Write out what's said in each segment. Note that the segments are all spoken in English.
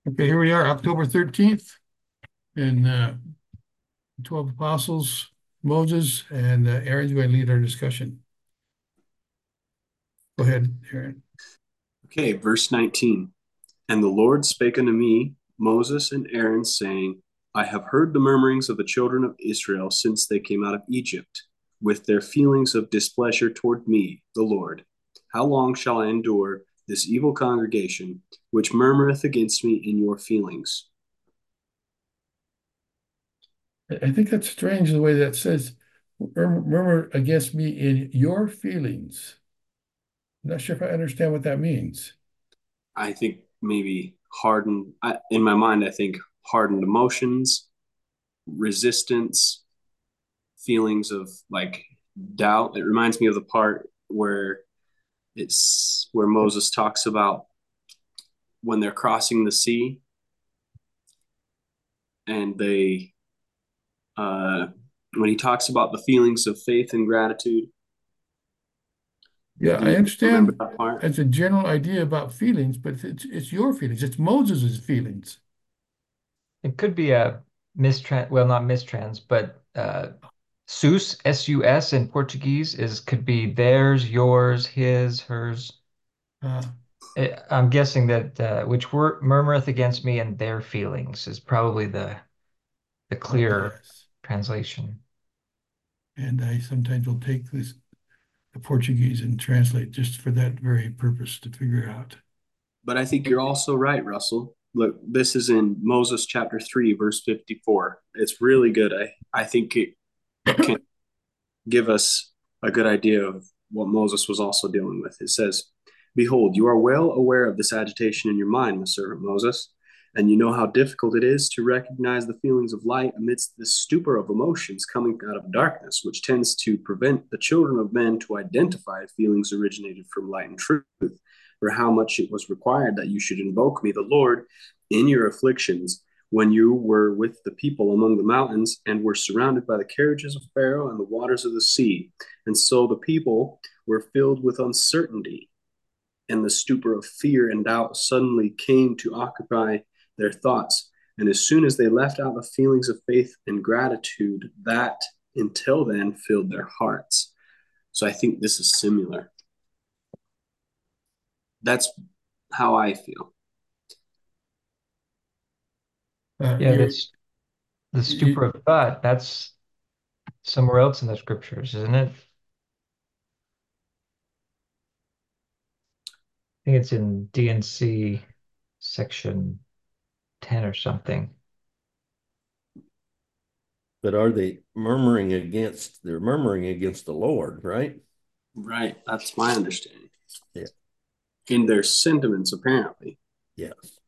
Okay, here we are, October 13th, and 12 apostles, Moses, and Aaron's going to lead our discussion. Go ahead, Aaron. Okay, verse 19. And the Lord spake unto me, Moses and Aaron, saying, I have heard the murmurings of the children of Israel since they came out of Egypt, with their feelings of displeasure toward me, the Lord. How long shall I endure this evil congregation, which murmureth against me in your feelings? I think that's strange the way that says, murmur against me in your feelings. I'm not sure if I understand what that means. I think maybe in my mind, I think hardened emotions, resistance, feelings of like doubt. It reminds me of the part where Moses talks about when they're crossing the sea and they uh, when he talks about the feelings of faith and gratitude. Yeah, Do I you remember understand that part? as a general idea about feelings, but it's your feelings. It's Moses's feelings. It could be a mistrans, well, not mistrans, but sus, S-U-S in Portuguese is could be theirs, yours, his, hers. Uh, I'm guessing that which word murmureth against me and their feelings is probably the clear yes. translation. And I sometimes will take the Portuguese and translate just for that very purpose to figure out. But I think you're also right, Russell. Look, this is in Moses chapter 3, verse 54. It's really good. I think it can give us a good idea of what Moses was also dealing with. It says, Behold, you are well aware of this agitation in your mind, my servant Moses, and you know how difficult it is to recognize the feelings of light amidst this stupor of emotions coming out of darkness, which tends to prevent the children of men to identify feelings originated from light and truth, or how much it was required that you should invoke me, the Lord, in your afflictions when you were with the people among the mountains and were surrounded by the carriages of Pharaoh and the waters of the sea. And so the people were filled with uncertainty, and the stupor of fear and doubt suddenly came to occupy their thoughts. And as soon as they left out the feelings of faith and gratitude that until then filled their hearts. So I think this is similar. That's how I feel. Yeah, You're that's the stupor you, of thought. That's somewhere else in the scriptures, isn't it? I think it's in DNC section 10 or something. But are they murmuring against? They're murmuring against the Lord, right? Right. That's my understanding. Yeah. In their sentiments, apparently. Yes.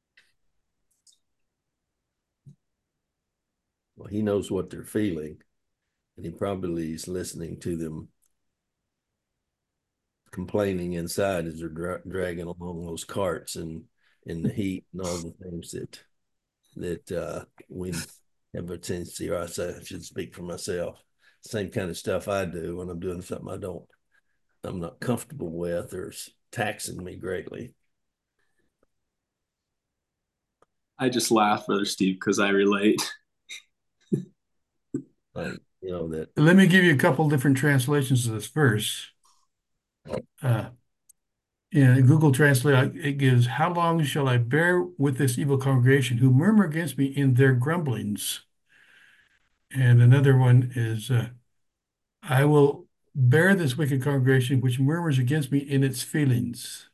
Well, he knows what they're feeling, and he probably is listening to them complaining inside as they're dragging along those carts and in the heat and all the things that we have a tendency, or I say I should speak for myself, same kind of stuff I do when I'm doing something I'm not comfortable with or it's taxing me greatly. I just laugh, Brother Steve, because I relate. Like, you know, that let me give you a couple different translations of this verse. Uh, in Google Translate, it gives, "How long shall I bear with this evil congregation who murmur against me in their grumblings?" And another one is, "I will bear this wicked congregation which murmurs against me in its feelings."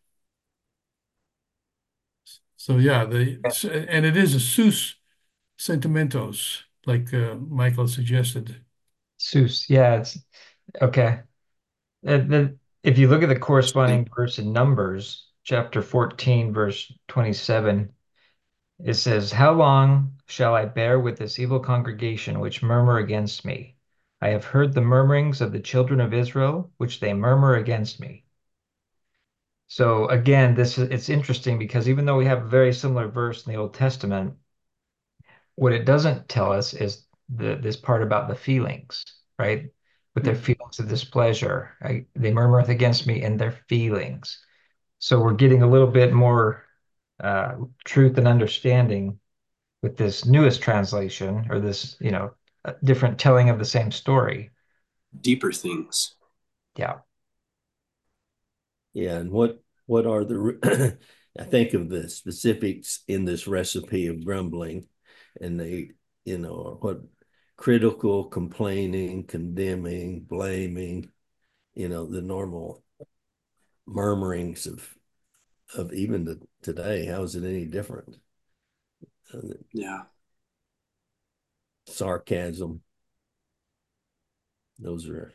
So yeah, and it is a sus sentimentos, like Michael suggested. Seuss, yeah, it's okay. And then if you look at the corresponding verse in Numbers, chapter 14, verse 27, it says, How long shall I bear with this evil congregation which murmur against me? I have heard the murmurings of the children of Israel, which they murmur against me. So again, it's interesting because even though we have a very similar verse in the Old Testament, what it doesn't tell us is this part about the feelings, right? With their Hmm. feelings of displeasure. They murmureth against me in their feelings. So we're getting a little bit more truth and understanding with this newest translation or this, different telling of the same story. Deeper things. Yeah. Yeah, and what are the I think of the specifics in this recipe of grumbling, and they, what critical, complaining, condemning, blaming, the normal murmurings of even today. How is it any different? Yeah. Sarcasm. Those are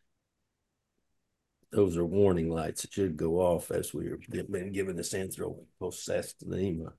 warning lights that should go off as we've been given this anthropostastema.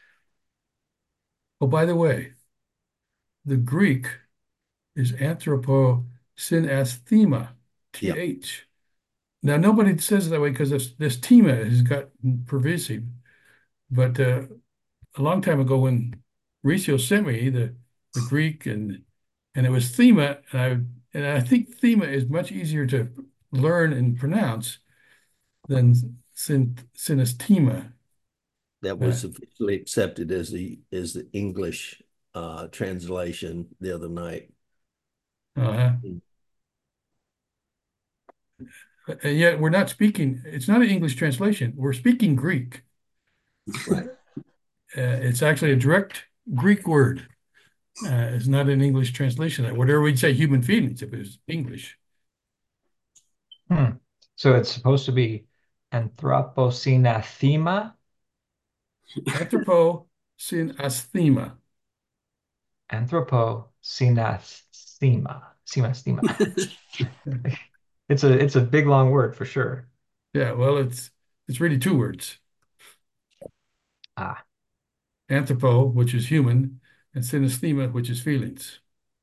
Oh, by the way, the Greek is anthroposynasthema, Yeah, TH. Now, nobody says it that way because this tema has got pervasive. But a long time ago, when Mauricio sent me the Greek and it was thema, and I think thema is much easier to learn and pronounce than synastema. that Uh, was officially accepted as the English translation the other night. uh And yet we're not speaking. It's not an English translation. We're speaking Greek. Right. It's actually a direct Greek word. It's not an English translation. Whatever we'd say human feelings if it was English. Hmm. So it's supposed to be anthropocynethema, Anthropocynasthema. Sema. It's a big long word for sure. Yeah, well, it's really two words. Ah, Anthropo, which is human, and synesthema, which is feelings.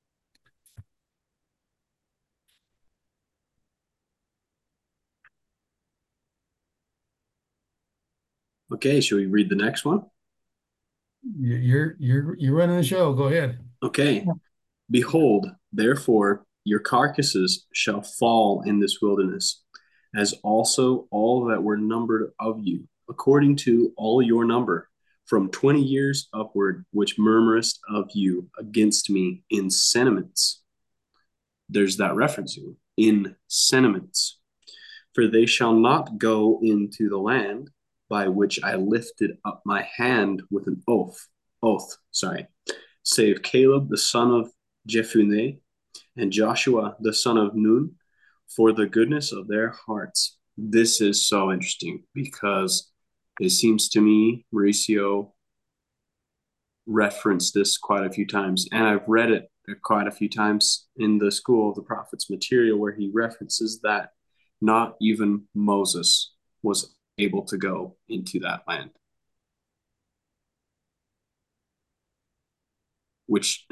Okay, should we read the next one? You're running the show. Go ahead. Okay. Behold, therefore, your carcasses shall fall in this wilderness, as also all that were numbered of you, according to all your number, from 20 years upward, which murmurest of you against me in sentiments. There's that referencing in sentiments. For they shall not go into the land by which I lifted up my hand with an oath, save Caleb the son of Jephunneh and Joshua the son of Nun, for the goodness of their hearts. This is so interesting because it seems to me Mauricio referenced this quite a few times, and I've read it quite a few times in the School of the Prophets material where he references that not even Moses was able to go into that land. Which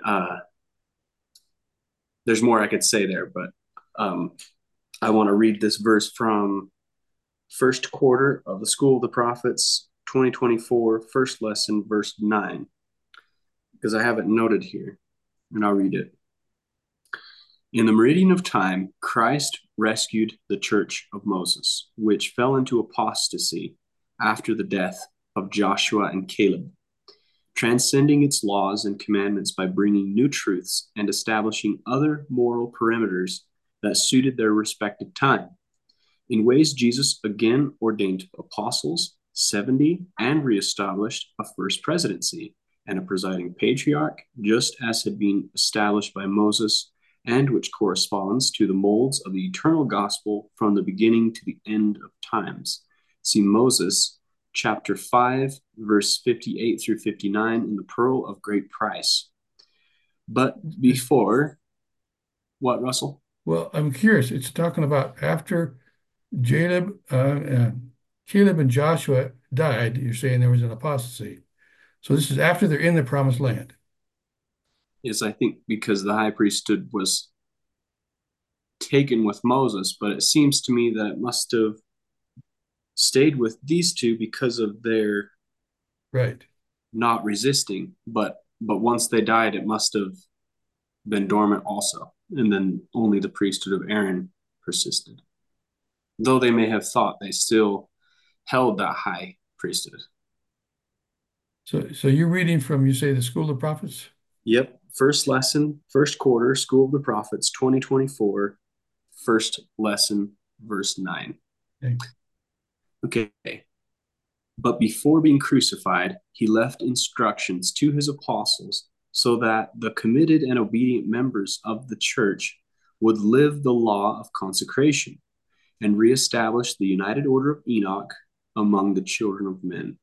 there's more I could say there, but I want to read this verse from first quarter of the School of the Prophets, 2024, first lesson, verse 9, because I have it noted here, and I'll read it. In the meridian of time, Christ rescued the church of Moses, which fell into apostasy after the death of Joshua and Caleb, transcending its laws and commandments by bringing new truths and establishing other moral perimeters that suited their respective time. In ways, Jesus again ordained apostles, 70, and reestablished a first presidency and a presiding patriarch, just as had been established by Moses, and which corresponds to the molds of the eternal gospel from the beginning to the end of times. See Moses, chapter 5, verse 58 through 59 in the Pearl of Great Price. But before, what, Russell? Well, I'm curious. It's talking about after Caleb, Caleb and Joshua died. You're saying there was an apostasy. So this is after they're in the promised land. Yes, I think because the high priesthood was taken with Moses, but it seems to me that it must have stayed with these two because of their Right. not resisting. But once they died, it must have been dormant also, and then only the priesthood of Aaron persisted. Though they may have thought they still held that high priesthood. So you're reading from, you say, the School of Prophets? Yep. First lesson, first quarter, School of the Prophets, 2024, first lesson, verse 9. Okay. Okay. But before being crucified, he left instructions to his apostles so that the committed and obedient members of the church would live the law of consecration and reestablish the united order of Enoch among the children of men.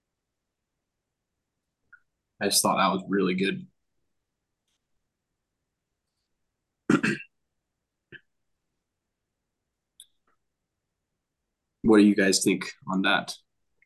I just thought that was really good. What do you guys think on that?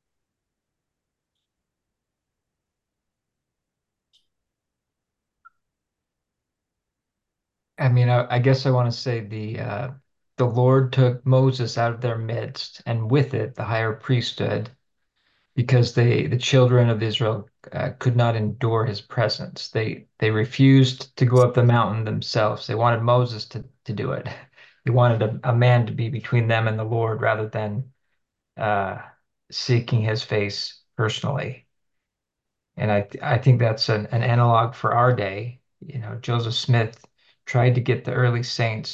I mean, I guess I want to say the Lord took Moses out of their midst, and with it the higher priesthood, because the children of Israel could not endure his presence. They refused to go up the mountain themselves. They wanted Moses to do it. They wanted a man to be between them and the Lord rather than uh, seeking his face personally. And I think that's an analog for our day. You know, Joseph Smith tried to get the early saints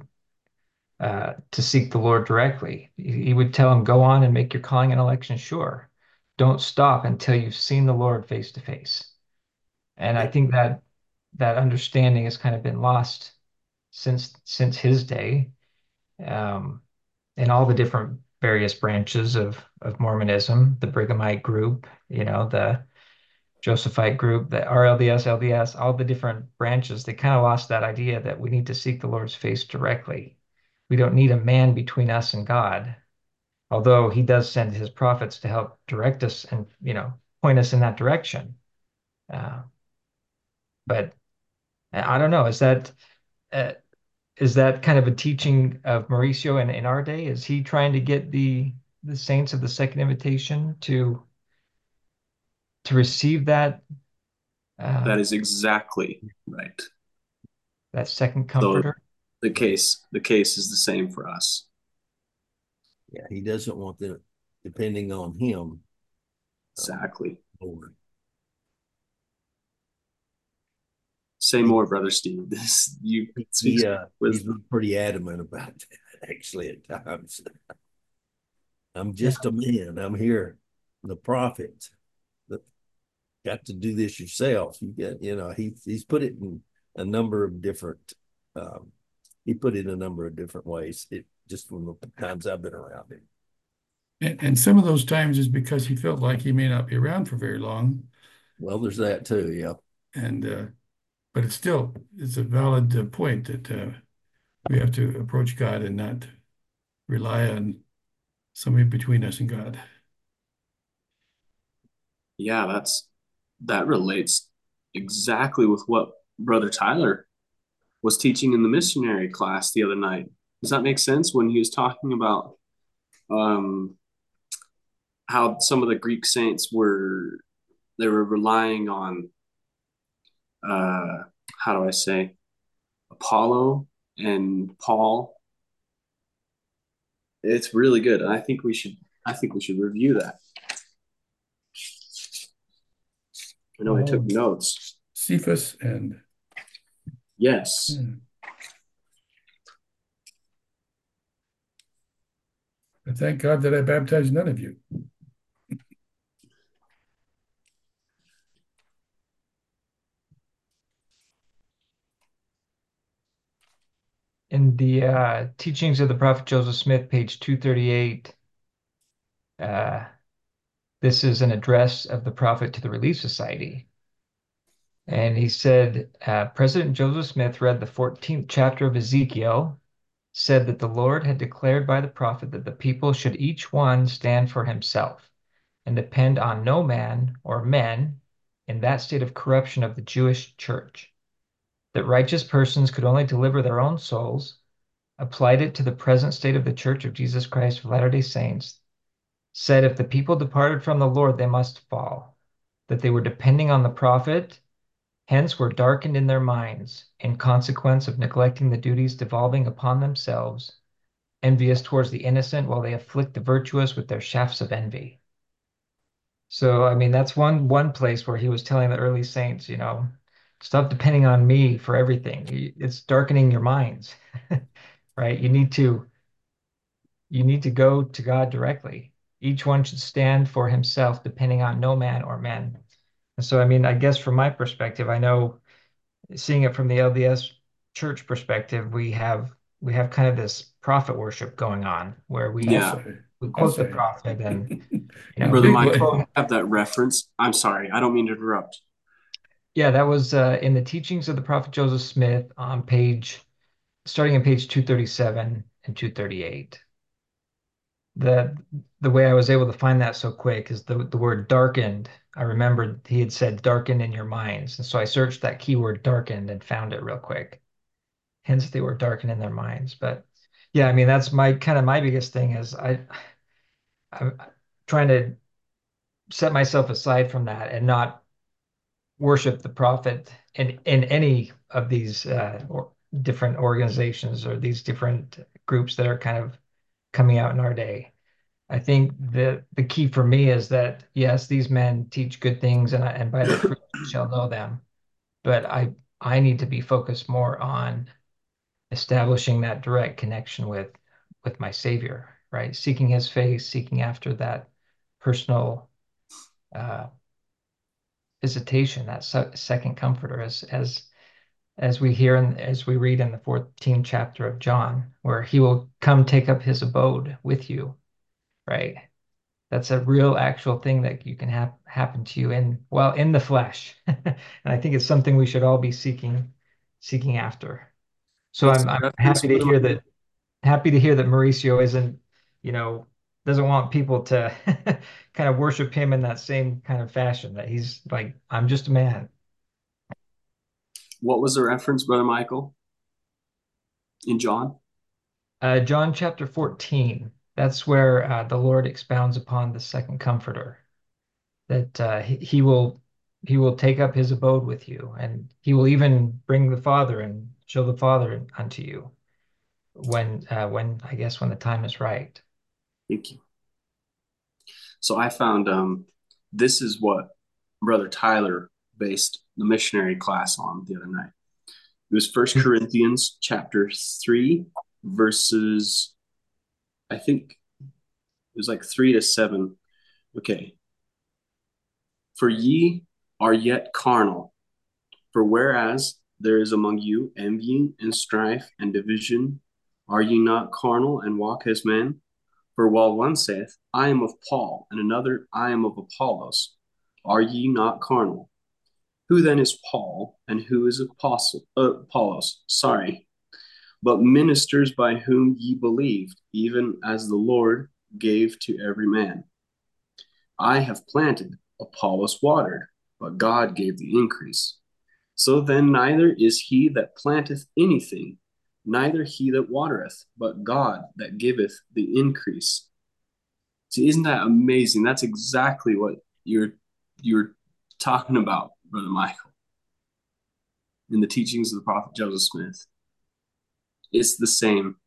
to seek the Lord directly. He would tell them, "Go on and make your calling and election sure. Don't stop until you've seen the Lord face to face." And I think that that understanding has kind of been lost since his day, um, in all the different various branches of Mormonism, the Brighamite group, you know, the Josephite group, the RLDS, LDS, all the different branches, they kind of lost that idea that we need to seek the Lord's face directly. We don't need a man between us and God, although he does send his prophets to help direct us and, you know, point us in that direction. Uh, but I don't know, uh, is that kind of a teaching of Mauricio in our day? Is he trying to get the saints of the second invitation to receive uh, That is exactly right. that second So comforter? the case is the same for us. Yeah, he doesn't want them depending on him. Exactly. Lord. Say more, brother Steve. This you speak He's wisdom. been pretty adamant about that actually at times. I'm Yeah. just a man. I'm here, the prophet. The, got to do this yourself. You get, he's put it in a number of different. Um, he put it in a number of different ways. It just from the times I've been around him. And some of those times is because he felt like he may not be around for very long. Well, there's that too. Yeah. And but it's a valid point that we have to approach God and not rely on somebody between us and God. Yeah, that relates exactly with what Brother Tyler was teaching in the missionary class the other night. Does that make sense when he was talking about um, how some of the Greek saints were relying on how do I say Apollo and Paul? It's really good. I think we should review that. I know I took notes. Cephas and Yes. I thank God that I baptized none of you. In the teachings of the prophet Joseph Smith, page 238, uh, this is an address of the prophet to the Relief Society. And he said, President Joseph Smith read the 14th chapter of Ezekiel, said that the Lord had declared by the prophet that the people should each one stand for himself and depend on no man or men in that state of corruption of the Jewish church, that righteous persons could only deliver their own souls, applied it to the present state of the Church of Jesus Christ of Latter-day Saints, said if the people departed from the Lord, they must fall, that they were depending on the prophet, hence were darkened in their minds in consequence of neglecting the duties devolving upon themselves, envious towards the innocent while they afflict the virtuous with their shafts of envy. So, I mean, that's one place where he was telling the early saints, stop depending on me for everything. It's darkening your minds, right? You need to go to God directly. Each one should stand for himself, depending on no man or men. And so, I mean, I guess from my perspective, I know seeing it from the LDS church perspective, we have kind of this prophet worship going on where I'll Yeah. say. we I'll quote the say. prophet and In a Brother big we Michael, way. quote. you have that reference. I'm sorry. I don't mean to interrupt. Yeah, that was in the teachings of the prophet Joseph Smith on starting on page 237 and 238. The the way I was able to find that so quick is the word darkened. I remembered he had said darkened in your minds. And so I searched that keyword darkened and found it real quick. Hence they were darkened in their minds. But yeah, I mean that's my biggest thing is I'm trying to set myself aside from that and not worship the prophet in any of these different organizations or these different groups that are kind of coming out in our day. I think the key for me is that yes, these men teach good things, and by their fruit you shall know them. But I need to be focused more on establishing that direct connection with my Savior, right? Seeking His face, seeking after that personal uh, visitation, that second Comforter, as we hear and as we read in the 14th chapter of John, where He will come take up His abode with you, right? That's a real actual thing that you can have happen to you in the flesh. And I think it's something we should all be seeking after. So What's I'm the I'm reference, Brother Michael? happy to hear that Mauricio isn't, you know, doesn't want people to kind of worship him in that same kind of fashion, that he's like, I'm just a man. What was the reference, Brother Michael, in John? John chapter 14, that's where the Lord expounds upon the second comforter, that he will take up his abode with you, and he will even bring the Father and show the Father unto you when I guess when the time is right. Thank you. So I found this is what Brother Tyler based the missionary class on the other night. It was First Corinthians chapter 3, verses, I think it was like 3 to 7. Okay. For ye are yet carnal, for whereas there is among you envying and strife and division, are ye not carnal and walk as men? For while one saith, I am of Paul, and another, I am of Apollos, are ye not carnal? Who then is Paul, and who is Apollos? Sorry, but ministers by whom ye believed, even as the Lord gave to every man. I have planted, Apollos watered, but God gave the increase. So then neither is he that planteth anything, neither he that watereth, but God that giveth the increase. See, isn't that amazing? That's exactly what you're talking about, Brother Michael, in the teachings of the prophet Joseph Smith. It's the same.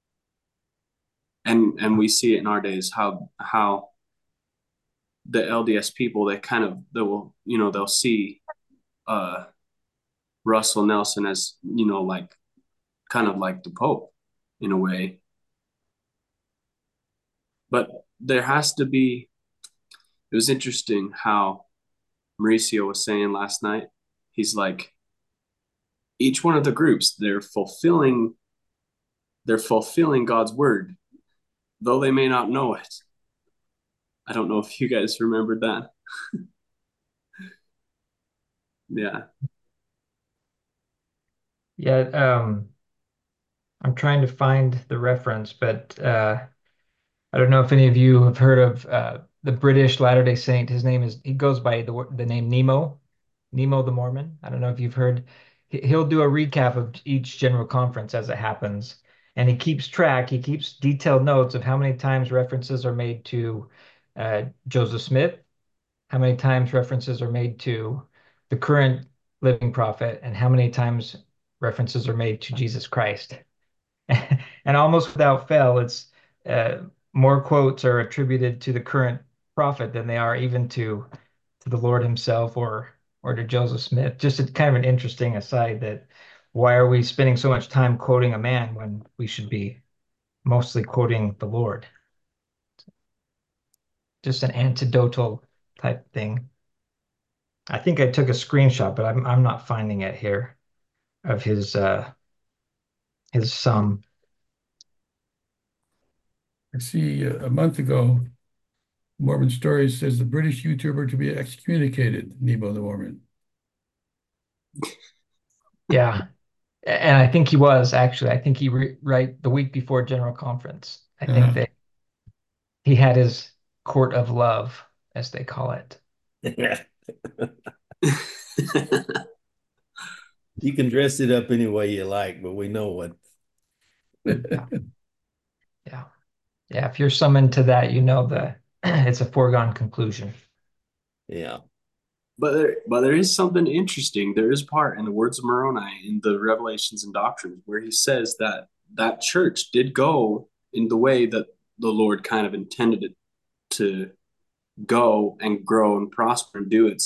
And we see it in our days how the LDS people they'll see uh Russell Nelson as, like kind of like the Pope in a way. But there has to be, it was interesting how Mauricio was saying last night. He's like, each one of the groups, they're fulfilling God's word, though they may not know it. I don't know if you guys remembered that. Yeah. Yeah, I'm trying to find the reference, but I don't know if any of you have heard of the British Latter-day Saint. He goes by the name Nemo, Nemo the Mormon. I don't know if you've heard. He'll do a recap of each general conference as it happens, and he keeps detailed notes of how many times references are made to Joseph Smith, how many times references are made to the current living prophet, and how many times references are made to Jesus Christ. And almost without fail, it's uh, more quotes are attributed to the current prophet than they are even to the Lord himself or to Joseph Smith. Just a kind of an interesting aside that why are we spending so much time quoting a man when we should be mostly quoting the Lord? Just an anecdotal type thing. I think I took a screenshot, but I'm not finding it here of his sum. I see a month ago, Mormon Stories says the British YouTuber to be excommunicated, Nebo the Mormon. Yeah. And I think he was actually. I think right the week before General Conference. I think Uh, that he had his court of love, as they call it. You can dress it up any way you like, but we know what. Yeah. Yeah. Yeah. If you're summoned to that, you know the it's a foregone conclusion. Yeah. But there is something interesting. There is part in the words of Moroni in the Revelations and Doctrines where he says that that church did go in the way that the Lord kind of intended it to go and grow and prosper and do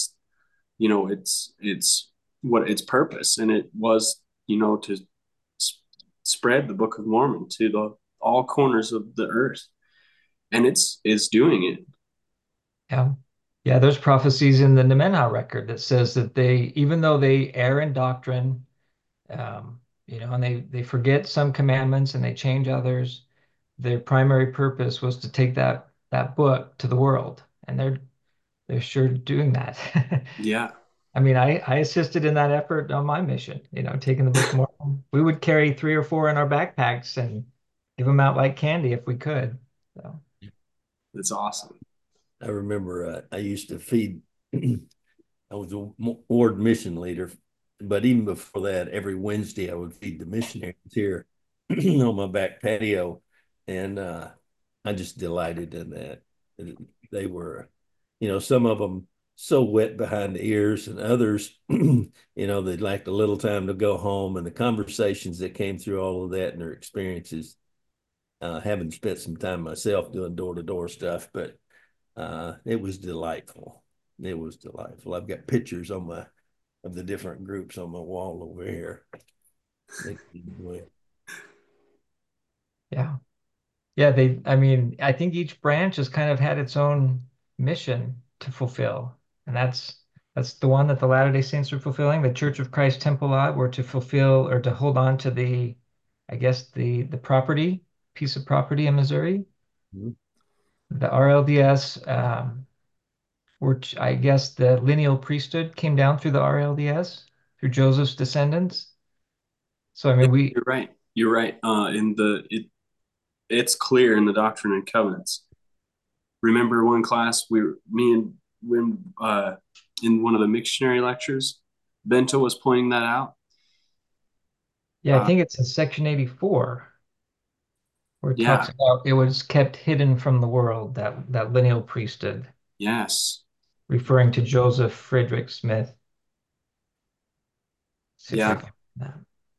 its what its purpose, and it was to spread the Book of Mormon to the all corners of the earth, and it's doing it. Yeah. Yeah, there's prophecies in the Nemenhah record that says that they, even though they err in doctrine, and they forget some commandments and they change others, their primary purpose was to take that book to the world, and they're sure doing that. Yeah. I mean, I assisted in that effort on my mission, taking the Book of Mormon. We would carry 3 or 4 in our backpacks and give them out like candy if we could. So, It's awesome. I remember I used to feed, I was a ward mission leader, but even before that, every Wednesday I would feed the missionaries here on my back patio. And I just delighted in that. They were, some of them so wet behind the ears, and others, they'd like a little time to go home, and the conversations that came through all of that and their experiences. Having spent some time myself doing door-to-door stuff, but it was delightful. It was delightful. I've got pictures of the different groups on my wall over here. yeah. Yeah, I mean, I think each branch has kind of had its own mission to fulfill. And that's the one that the Latter-day Saints are fulfilling. The Church of Christ Temple Lot were to fulfill or to hold on to I guess the piece of property in Missouri. Mhm. The RLDS, which I guess the lineal priesthood came down through the RLDS, through Joseph's descendants. So I Yeah, mean, we you're right. You're right. It's clear in the Doctrine and Covenants. Remember one class me and when in one of the missionary lectures, Bento was pointing that out. yeah, I think it's in section 84 where it talks Yeah. about it was kept hidden from the world, that lineal priesthood, Yes. referring to Joseph Frederick Smith. See if I Yeah. can find that.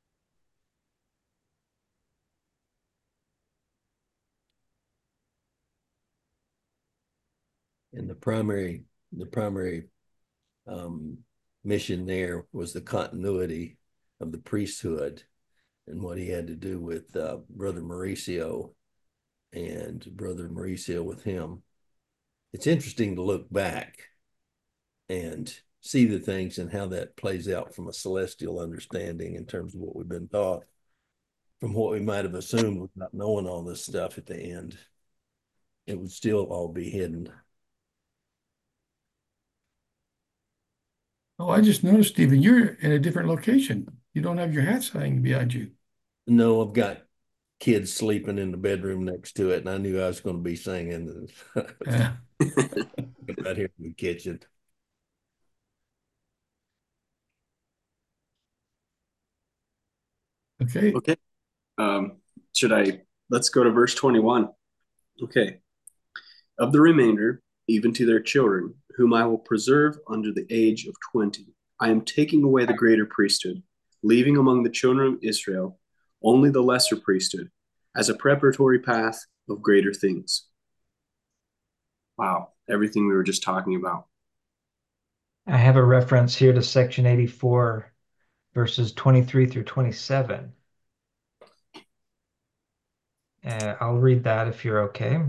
And the primary um, mission there was the continuity of the priesthood and what he had to do with Brother Mauricio and Brother Mauricio with him. It's interesting to look back and see the things and how that plays out from a celestial understanding in terms of what we've been taught from what we might have assumed without knowing all this stuff at the end. It would still all be hidden. Oh, I just noticed, Stephen, you're in a different location. You don't have your hat hanging behind you. No, I've got kids sleeping in the bedroom next to it, and I knew I was going to be singing Uh, right here in the kitchen. okay. Okay. Let's go to verse 21. Okay. Of the remainder, even to their children, whom I will preserve under the age of 20, I am taking away the greater priesthood, leaving among the children of Israel only the lesser priesthood as a preparatory path of greater things. Wow. everything we were just talking about. I have a reference here to section 84, verses 23 through 27. I'll read that if you're okay.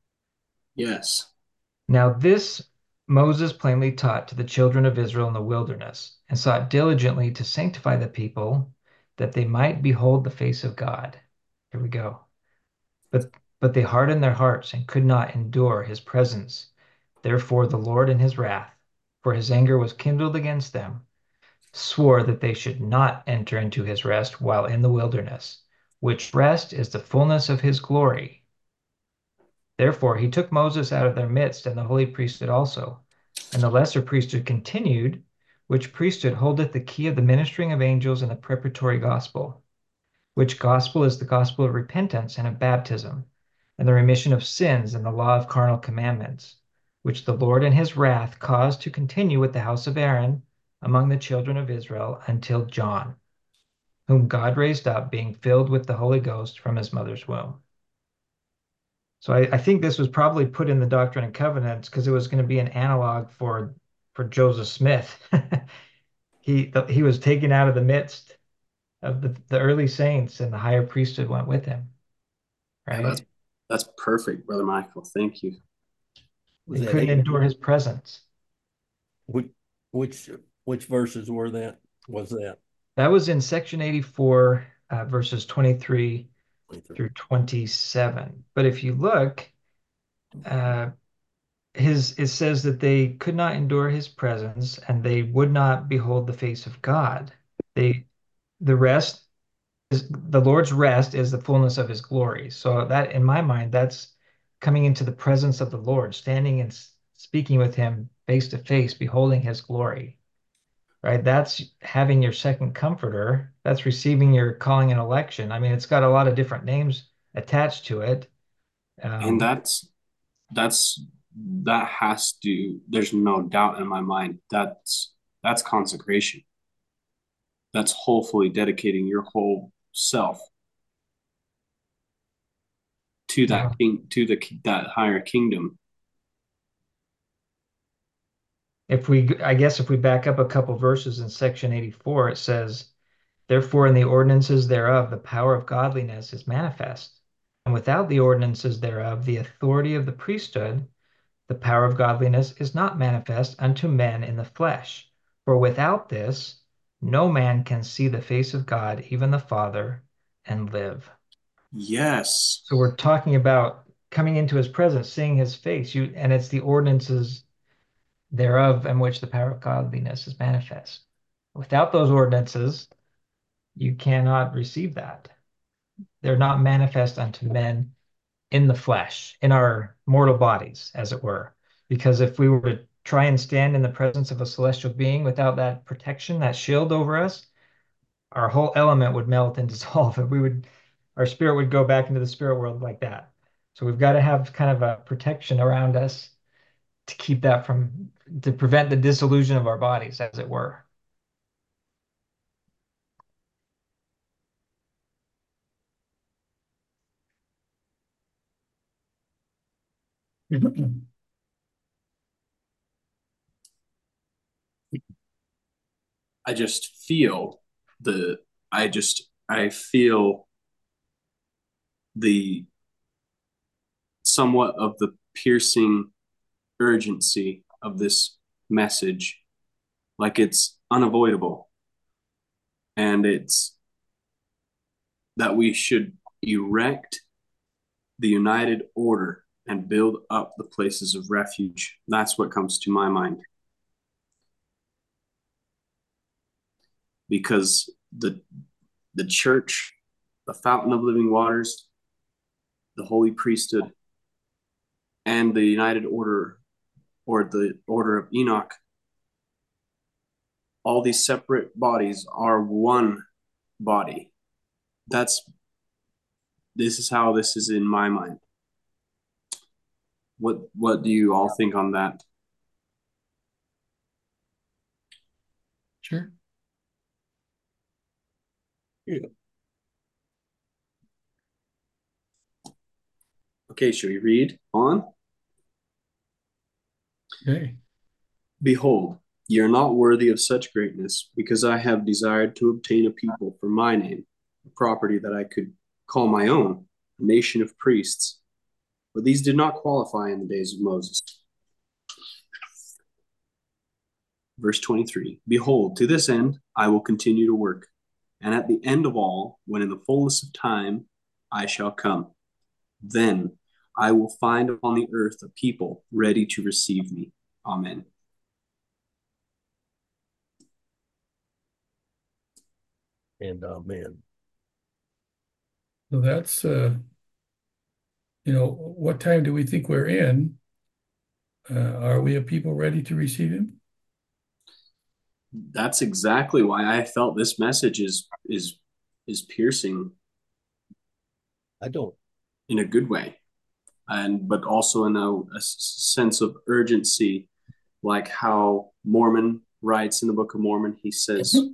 Yes. Now this Moses plainly taught to the children of Israel in the wilderness, and sought diligently to sanctify the people, that they might behold the face of God. Here we go. But they hardened their hearts and could not endure his presence. Therefore the Lord in his wrath, for his anger was kindled against them, swore that they should not enter into his rest while in the wilderness, which rest is the fullness of his glory. Therefore he took Moses out of their midst, and the holy priesthood also. And the lesser priesthood continued, which priesthood holdeth the key of the ministering of angels and the preparatory gospel, which gospel is the gospel of repentance and of baptism, and the remission of sins and the law of carnal commandments, which the Lord in his wrath caused to continue with the house of Aaron among the children of Israel until John, whom God raised up, being filled with the Holy Ghost from his mother's womb. So I think this was probably put in the Doctrine and Covenants because it was going to be an analog for Joseph Smith. He was taken out of the midst of the early saints, and the higher priesthood went with him, Yeah, right? that's perfect, Brother Michael. Thank you. Was They that couldn't eight? endure his presence. Which which which verses were that? Was that That was in section 84, verses 23 23? through 27. But if you look, uh, it says that they could not endure his presence, and they would not behold the face of God. They the rest is the Lord's rest is the fullness of his glory. So that, in my mind, that's coming into the presence of the Lord, standing and speaking with him face to face, beholding his glory. Right? That's having your second comforter. That's receiving your calling and election. I mean, it's got a lot of different names attached to it. And Um, that's that has to, there's no doubt in my mind that's consecration. That's wholly dedicating your whole self to yeah. that king, to the that higher kingdom. I guess if we back up a couple verses in section 84, it says, therefore, in the ordinances thereof, the power of godliness is manifest. And without the ordinances thereof, the authority of the priesthood, the power of godliness is not manifest unto men in the flesh. For without this, no man can see the face of God, even the Father, and live. Yes. So we're talking about coming into his presence, seeing his face, and it's the ordinances thereof in which the power of godliness is manifest. Without those ordinances, you cannot receive that. They're not manifest unto men in the flesh, in our mortal bodies, as it were. Because if we were to try and stand in the presence of a celestial being without that protection, that shield over us, our whole element would melt and dissolve, and our spirit would go back into the spirit world like that. So we've got to have kind of a protection around us to keep that to prevent the dissolution of our bodies, as it were. I just feel the I feel the somewhat of the piercing urgency of this message, like it's unavoidable, and it's that we should erect the united order and build up the places of refuge. That's what comes to my mind, because the church, the fountain of living waters, the holy priesthood, and the united order, or the order of Enoch, all these separate bodies are one body. That's this is how this is in my mind. What do you all think on that? Sure. Yeah. Okay, should we read on? Okay. Behold, ye are not worthy of such greatness, because I have desired to obtain a people for my name, a property that I could call my own, a nation of priests. But these did not qualify in the days of Moses. Verse 23. Behold, to this end I will continue to work, and at the end of all, when in the fullness of time I shall come, then I will find upon the earth a people ready to receive me. Amen. And amen. So that's what time do we think we're in? Are we a people ready to receive him? That's exactly why I felt this message is piercing I don't. in a good way, and but also in a sense of urgency, like how Mormon writes in the Book of Mormon. He says,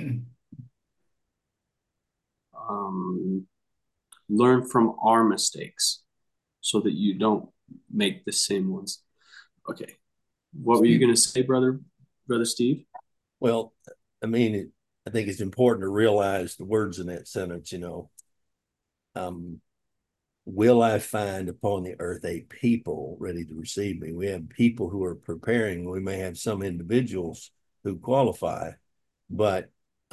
um, "Learn from our mistakes, so that you don't make the same ones." Okay, what were you Steve? going to say, brother Steve? Well, I mean, I think it's important to realize the words in that sentence, um, will I find upon the earth a people ready to receive me? We have people who are preparing. We may have some individuals who qualify, but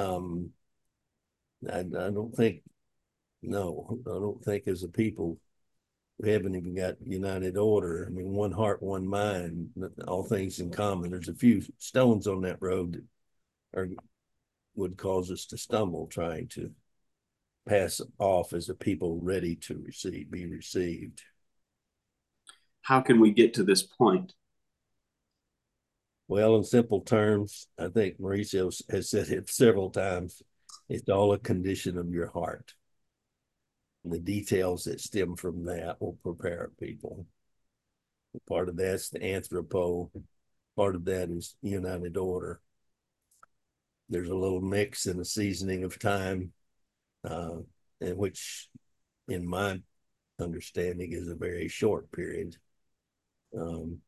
I don't think, no, I don't think as a people, we haven't even got united order. I mean, one heart, one mind, all things in common. There's a few stones on that road that are, would cause us to stumble trying to pass off as a people ready to be received. How can we get to this point? Well, in simple terms, I think Mauricio has said it several times. It's all a condition of your heart. And the details that stem from that will prepare people. Part of that's the anthropo. Part of that is united order. There's a little mix and a seasoning of time, in which, in my understanding, is a very short period. Um,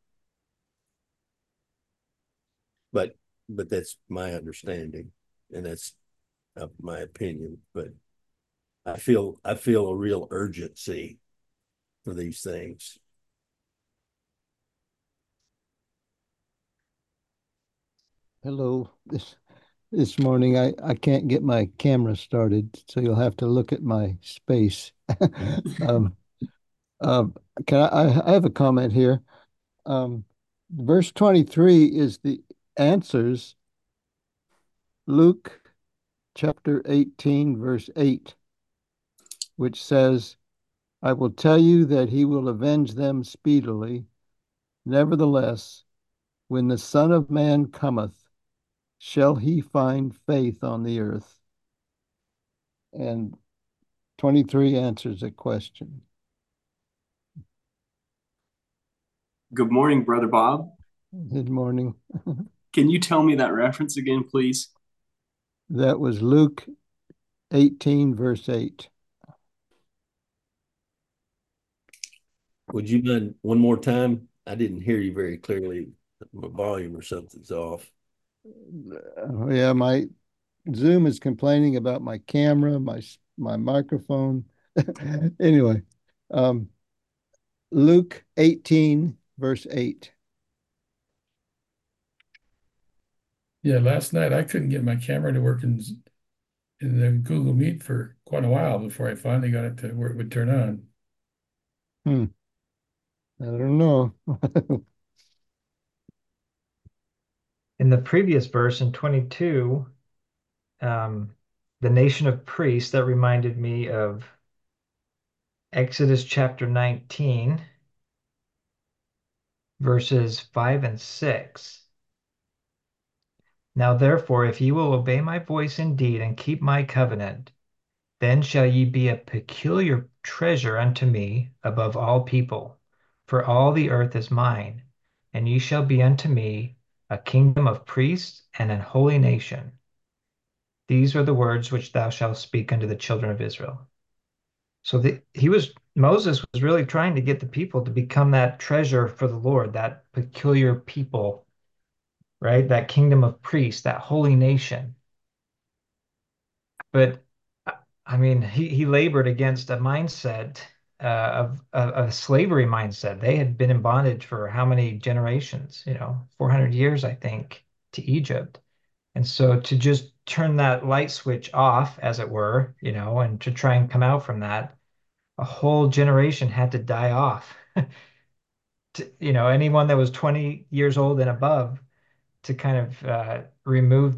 but that's my understanding, and that's my opinion. But I feel a real urgency for these things. Hello. This morning I can't get my camera started, so you'll have to look at my space. Um, um, I have a comment here. Verse 23 is the answers, Luke chapter 18, verse 8, which says, I will tell you that he will avenge them speedily. Nevertheless, when the Son of Man cometh, shall he find faith on the earth? And 23 answers a question. Good morning, brother Bob. Good morning. Can you tell me that reference again, please? That was Luke 18, verse 8. Would you mind one more time? I didn't hear you very clearly. My volume or something's off. Yeah, my Zoom is complaining about my camera, my microphone. Anyway, um, Luke 18, verse 8. Yeah, last night I couldn't get my camera to work in the Google Meet for quite a while before I finally got it to where it would turn on. Hmm. I don't know. In the previous verse in 22, the nation of priests, that reminded me of Exodus chapter 19, verses 5 and 6. Now therefore, if ye will obey my voice indeed and keep my covenant, then shall ye be a peculiar treasure unto me above all people, for all the earth is mine, and ye shall be unto me a kingdom of priests and an holy nation. These are the words which thou shalt speak unto the children of Israel. So he was Moses was really trying to get the people to become that treasure for the Lord, that peculiar people, right? That kingdom of priests, that holy nation. But I mean, he labored against a mindset of a slavery mindset. They had been in bondage for how many generations? 400 years, I think, to Egypt. And so to just turn that light switch off, as it were, and to try and come out from that, a whole generation had to die off. Anyone that was 20 years old and above to kind of remove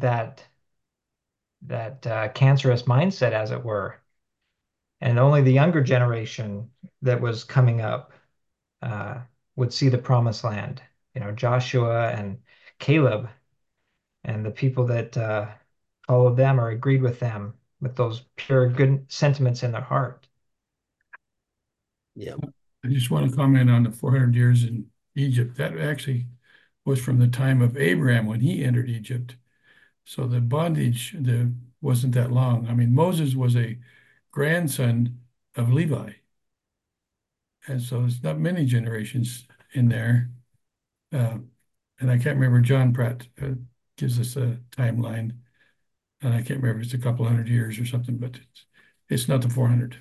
that cancerous mindset, as it were. And only the younger generation that was coming up uh, would see the promised land. Joshua and Caleb and the people that followed them or agreed with them with those pure good sentiments in their heart. Yeah. I just want to comment on the 400 years in Egypt. That actually was from the time of Abraham when he entered Egypt. So the bondage wasn't that long. I mean, Moses was a grandson of Levi. And so there's not many generations in there. Uh, and I can't remember, John Pratt gives us a timeline. And I can't remember, it's a couple hundred years or something, but it's not the 400.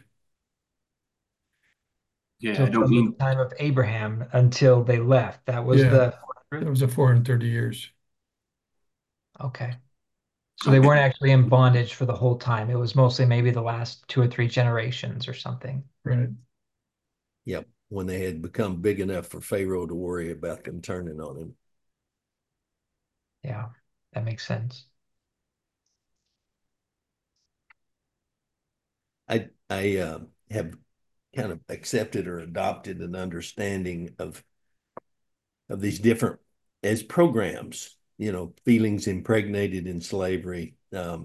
Yeah, So I don't from the mean, time of Abraham until they left, that was Yeah, the that was a 430 years. okay. So they weren't actually in bondage for the whole time. It was mostly maybe the last two or three generations or something. Right. Yep. When they had become big enough for Pharaoh to worry about them turning on him. Yeah, that makes sense. I have kind of accepted or adopted an understanding of these different as programs, feelings impregnated in slavery,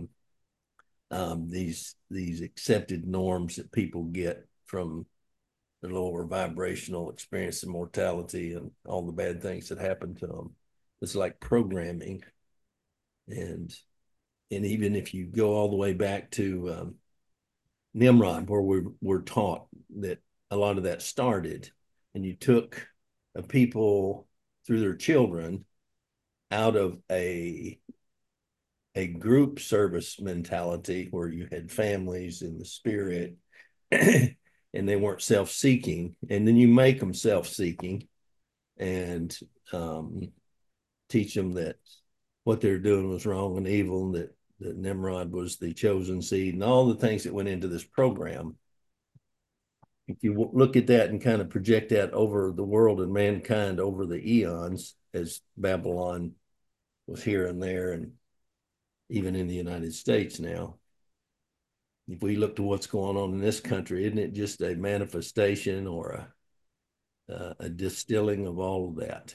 these accepted norms that people get from the lower vibrational experience of mortality and all the bad things that happen to them. It's like programming, and even if you go all the way back to Nimrod, where we're taught that a lot of that started, and you took a people through their children out of a group service mentality where you had families in the spirit and they weren't self-seeking, and then you make them self-seeking and teach them that what they're doing was wrong and evil, and that Nimrod was the chosen seed, and all the things that went into this program. If you look at that and kind of project that over the world and mankind over the eons, as Babylon was here and there, and even in the United States now, if we look to what's going on in this country, isn't it just a manifestation or a distilling of all of that?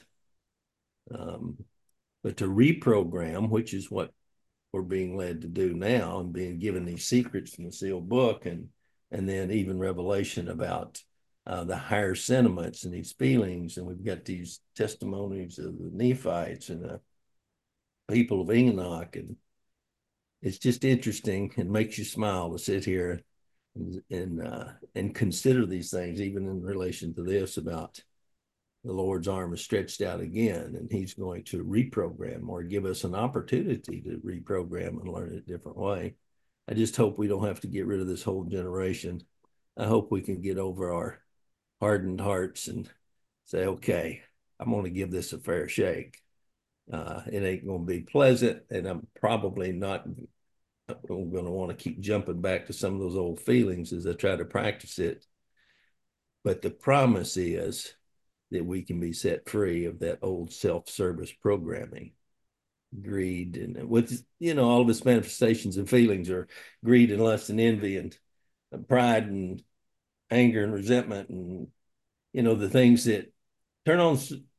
But to reprogram, which is what we're being led to do now, and being given these secrets from the sealed book, and then even revelation about the higher sentiments and these feelings, and we've got these testimonies of the Nephites and the people of Enoch, and it's just interesting and makes you smile to sit here and consider these things, even in relation to this about the Lord's arm is stretched out again, and he's going to reprogram or give us an opportunity to reprogram and learn it a different way. I just hope we don't have to get rid of this whole generation. I hope we can get over our hardened hearts and say, okay, I'm going to give this a fair shake. It ain't going to be pleasant, and I'm probably not going to want to keep jumping back to some of those old feelings as I try to practice it. But the promise is that we can be set free of that old self-service programming, greed, and with all of its manifestations and feelings are greed and lust and envy and pride and anger and resentment, and the things that turn on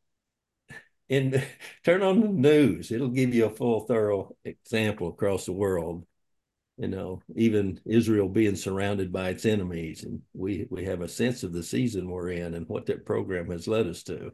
turn on the news. It'll give you a full, thorough example across the world. Even Israel being surrounded by its enemies, and we have a sense of the season we're in and what that program has led us to.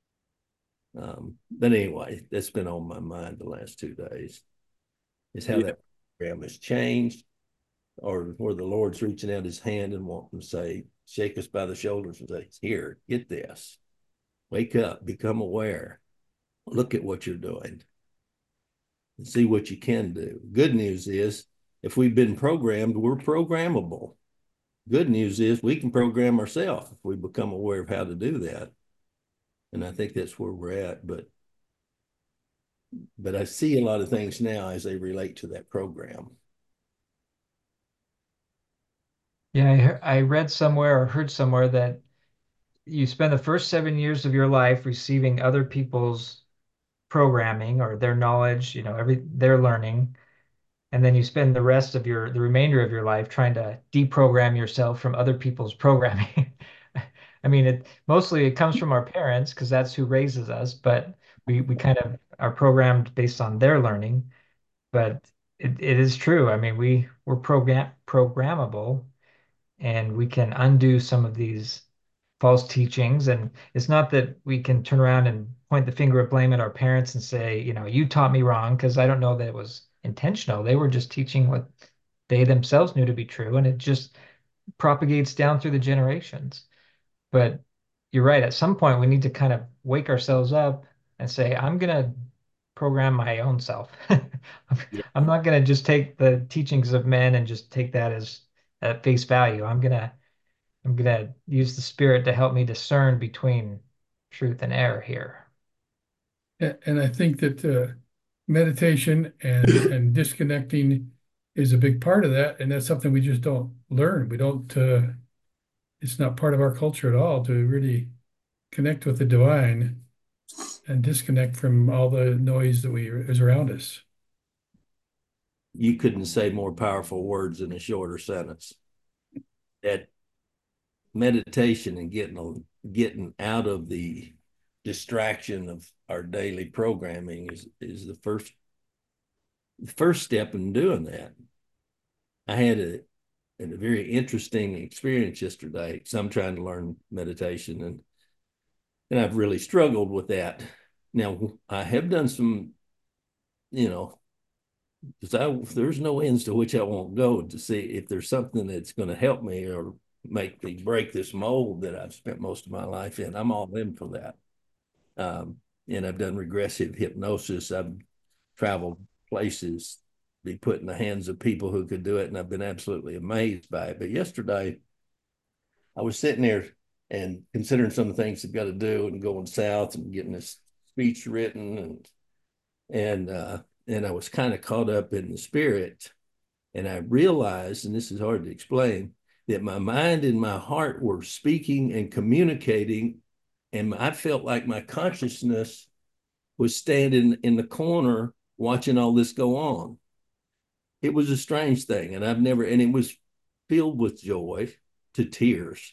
But anyway, that's been on my mind the last 2 days, is how that program has changed, or where the Lord's reaching out his hand and wanting to say, shake us by the shoulders and say, here, get this. Wake up, become aware. Look at what you're doing and see what you can do. Good news is, if we've been programmed, we're programmable. Good news is we can program ourselves if we become aware of how to do that. And I think that's where we're at. But I see a lot of things now as they relate to that program. Yeah, I read somewhere or heard somewhere that you spend the first 7 years of your life receiving other people's programming or their knowledge, their learning, and then you spend the remainder of your life trying to deprogram yourself from other people's programming. I mean, mostly it comes from our parents because that's who raises us, but we kind of are programmed based on their learning. But it is true. I mean, we're programmable, and we can undo some of these false teachings. And it's not that we can turn around and point the finger of blame at our parents and say, you taught me wrong, because I don't know that it was intentional. They were just teaching what they themselves knew to be true, and it just propagates down through the generations. But you're right. At some point, we need to kind of wake ourselves up and say, I'm going to program my own self. Yeah. I'm not going to just take the teachings of men and just take that as at face value. I'm gonna use the spirit to help me discern between truth and error here. And I think that meditation and disconnecting is a big part of that, and that's something we just don't learn. We don't. It's not part of our culture at all to really connect with the divine and disconnect from all the noise that is around us. You couldn't say more powerful words in a shorter sentence. That meditation and getting out of the distraction of our daily programming is the first step in doing that. I had a very interesting experience yesterday because I'm trying to learn meditation, and I've really struggled with that. Now I have done some, because there's no ends to which I won't go to see if there's something that's going to help me or make me break this mold that I've spent most of my life in. I'm all in for that. And I've done regressive hypnosis. I've traveled places, be put in the hands of people who could do it, and I've been absolutely amazed by it. But yesterday, I was sitting there and considering some of the things I've got to do and going south and getting this speech written and I was kind of caught up in the spirit, and I realized, and this is hard to explain, that my mind and my heart were speaking and communicating, and I felt like my consciousness was standing in the corner watching all this go on. It was a strange thing, and it was filled with joy to tears.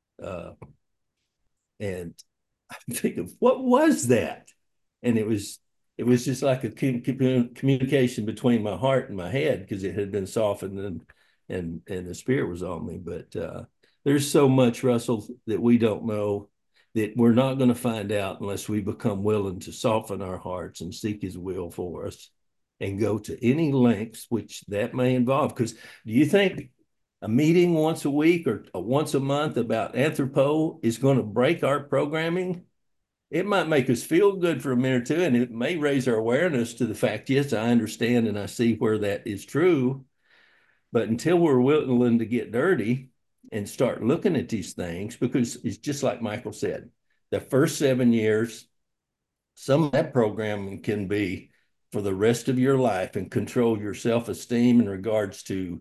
And I'm thinking, what was that? And it was just like a communication between my heart and my head because it had been softened and the spirit was on me. But there's so much, Russell, that we don't know, that we're not going to find out unless we become willing to soften our hearts and seek his will for us and go to any lengths which that may involve. Because do you think a meeting once a week or once a month about Anthropo is going to break our programming? It might make us feel good for a minute or two, and it may raise our awareness to the fact, yes, I understand and I see where that is true. But until we're willing to get dirty and start looking at these things, because it's just like Michael said, the first 7 years, some of that programming can be for the rest of your life and control your self-esteem in regards to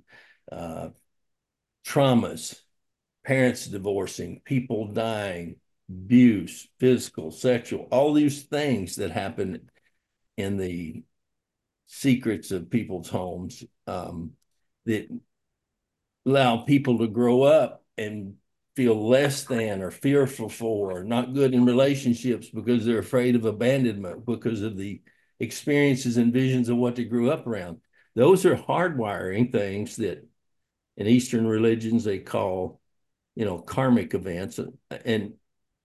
traumas, parents divorcing, people dying, abuse, physical, sexual, all these things that happen in the secrets of people's homes that allow people to grow up and feel less than or fearful for or not good in relationships because they're afraid of abandonment because of the experiences and visions of what they grew up around. Those are hardwiring things that in Eastern religions they call, karmic events. And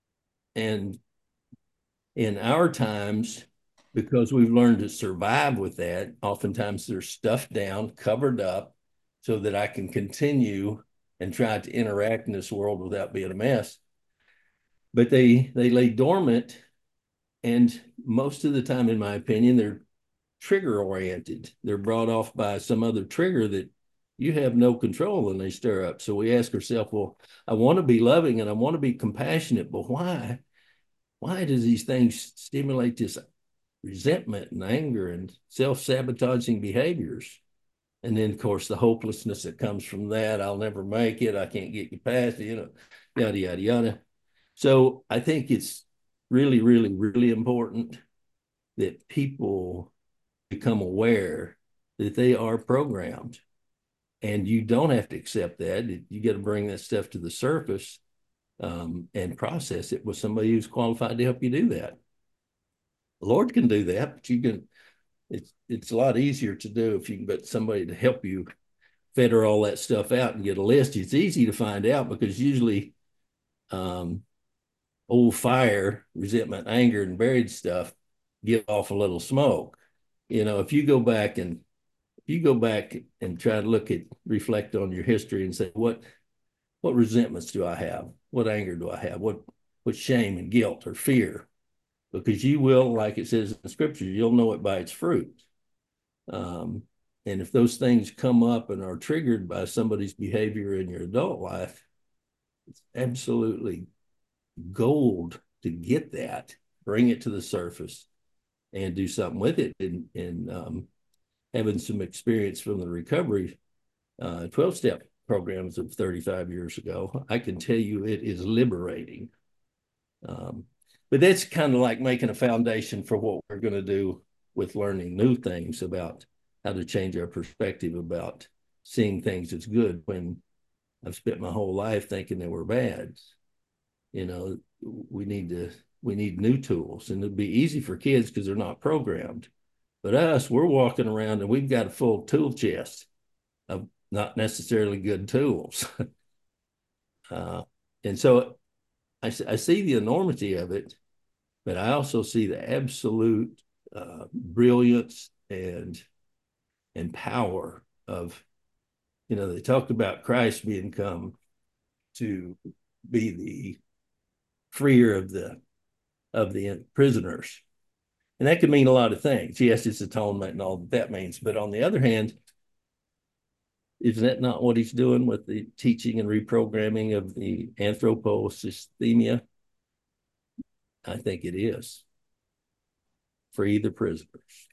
in our times, because we've learned to survive with that, oftentimes they're stuffed down, covered up, so that I can continue and try to interact in this world without being a mess. But they lay dormant, and most of the time, in my opinion, they're trigger oriented. They're brought off by some other trigger that you have no control when they stir up. So we ask ourselves, well, I want to be loving and I want to be compassionate, but why? Why does these things stimulate this resentment and anger and self-sabotaging behaviors? And then, of course, the hopelessness that comes from that. I'll never make it. I can't get you past it, yada, yada, yada. So I think it's really, really, really important that people become aware that they are programmed, and you don't have to accept that. You got to bring that stuff to the surface, and process it with somebody who's qualified to help you do that. The Lord can do that, but you can. It's a lot easier to do if you can get somebody to help you filter all that stuff out and get a list. It's easy to find out because usually, old fire, resentment, anger, and buried stuff give off a little smoke. If you go back and try to reflect on your history and say, what resentments do I have? What anger do I have? What shame and guilt or fear? Because you will, like it says in scripture, you'll know it by its fruit. And if those things come up and are triggered by somebody's behavior in your adult life, it's absolutely gold to get that, bring it to the surface, and do something with it. And having some experience from the recovery 12-step programs of 35 years ago, I can tell you it is liberating. But that's kind of like making a foundation for what we're going to do with learning new things about how to change our perspective about seeing things as good when I've spent my whole life thinking they were bad. We need new tools, and it'd be easy for kids because they're not programmed. But us, we're walking around and we've got a full tool chest of not necessarily good tools. And so I see the enormity of it, but I also see the absolute brilliance and power of, they talked about Christ being come to be the freer of the prisoners. And that could mean a lot of things. Yes, it's atonement and all that means. But on the other hand, is that not what he's doing with the teaching and reprogramming of the anthroposystemia? I think it is. Free the prisoners.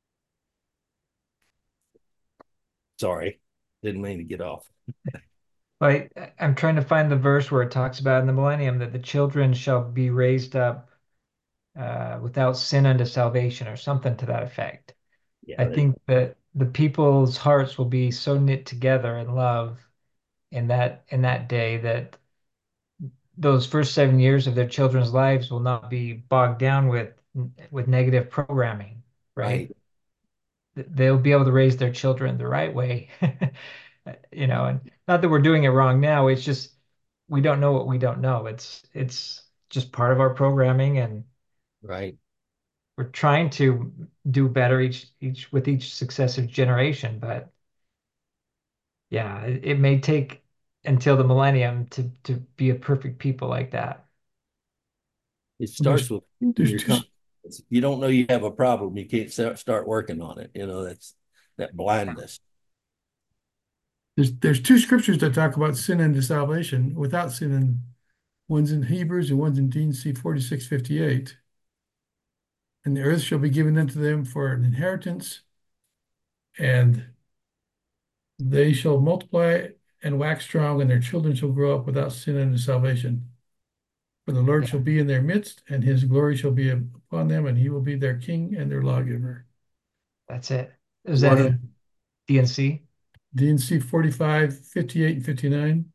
Sorry, didn't mean to get off. I'm trying to find the verse where it talks about in the millennium that the children shall be raised up without sin unto salvation, or something to that effect. Yeah, I think that the people's hearts will be so knit together in love in that day that those first 7 years of their children's lives will not be bogged down with negative programming, right? right. They'll be able to raise their children the right way. And not that we're doing it wrong now, it's just we don't know what we don't know. It's just part of our programming, and Right. we're trying to do better each successive generation. But yeah, it may take until the millennium to be a perfect people like that. It starts with there's your two, confidence. If you don't know you have a problem, you can't start working on it. That's that blindness. there's two scriptures that talk about sin and salvation without sin, and one's in Hebrews and one's in D&C 46:58. And the earth shall be given unto them for an inheritance, and they shall multiply and wax strong, and their children shall grow up without sin unto salvation. For the Lord Yeah, shall be in their midst, and his glory shall be upon them, and he will be their king and their lawgiver. that's it. Is that in D&C? D&C 45, 58, and 59.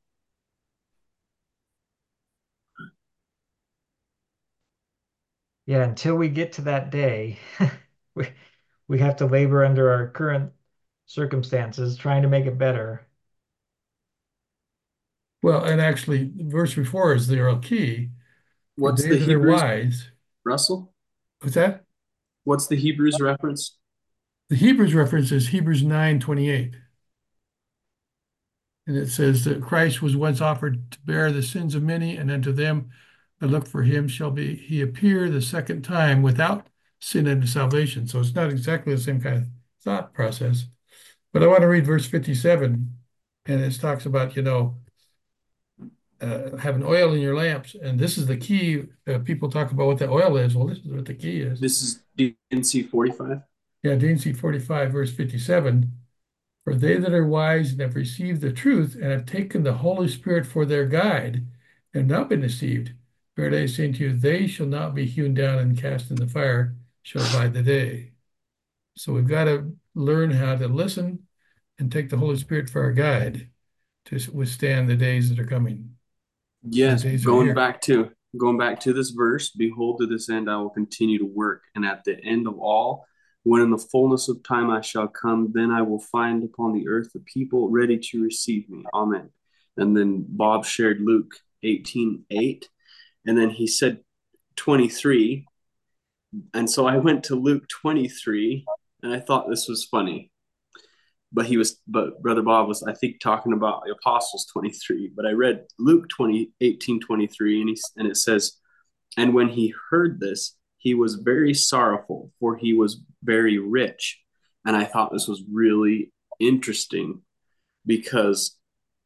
Yeah, until we get to that day, we we have to labor under our current circumstances, trying to make it better. Well, and actually, verse before is the real key. For What's they the that are Hebrews, wise. Russell? What's that? What's the Hebrews reference? The Hebrews reference is Hebrews 9:28. And it says that Christ was once offered to bear the sins of many, and unto them that look for him shall be he appear the second time without sin unto salvation. So it's not exactly the same kind of thought process. But I want to read verse 57, and it talks about, having oil in your lamps. And this is the key. People talk about what the oil is. Well, this is what the key is. This is D&C 45. Yeah, D&C 45, verse 57. For they that are wise and have received the truth and have taken the Holy Spirit for their guide and not been deceived, verily I say unto you, they shall not be hewn down and cast in the fire, shall abide the day. So we've got to learn how to listen and take the Holy Spirit for our guide to withstand the days that are coming. Yes, The days are going here. back to this verse, behold, to this end I will continue to work, and at the end of all, when in the fullness of time I shall come, then I will find upon the earth a people ready to receive me. Amen. And then Bob shared Luke 18:8, and then he said 23. And so I went to Luke 23, and I thought this was funny. But Brother Bob was, I think, talking about the Apostles 23. But I read Luke 18:23, and it says, and when he heard this, he was very sorrowful, for he was very rich. And I thought this was really interesting because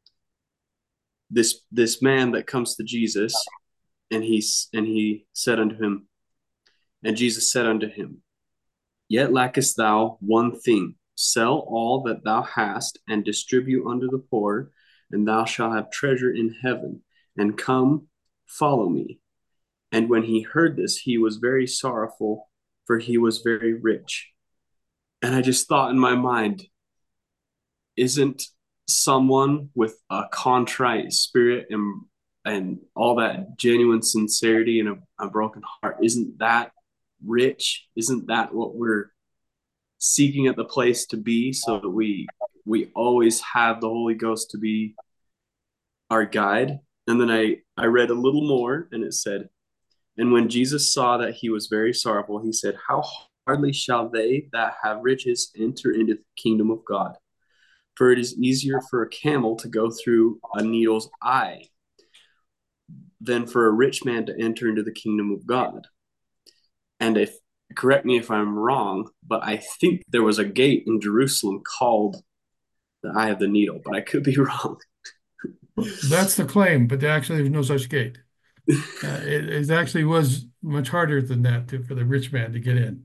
this man that comes to Jesus, and he said unto him, and Jesus said unto him, yet lackest thou one thing. Sell all that thou hast and distribute unto the poor, and thou shalt have treasure in heaven. And come, follow me. And when he heard this, he was very sorrowful, for he was very rich. And I just thought in my mind, isn't someone with a contrite spirit and all that genuine sincerity and a broken heart, isn't that rich? Isn't that what we're seeking at the place to be, so that we always have the Holy Ghost to be our guide? And then I read a little more, and it said, and when Jesus saw that he was very sorrowful, he said, how hardly shall they that have riches enter into the kingdom of God? For it is easier for a camel to go through a needle's eye than for a rich man to enter into the kingdom of God. And if, correct me if I'm wrong, but I think there was a gate in Jerusalem called the Eye of the Needle, but I could be wrong. That's the claim, but actually there's no such gate. It actually was much harder than that for the rich man to get in.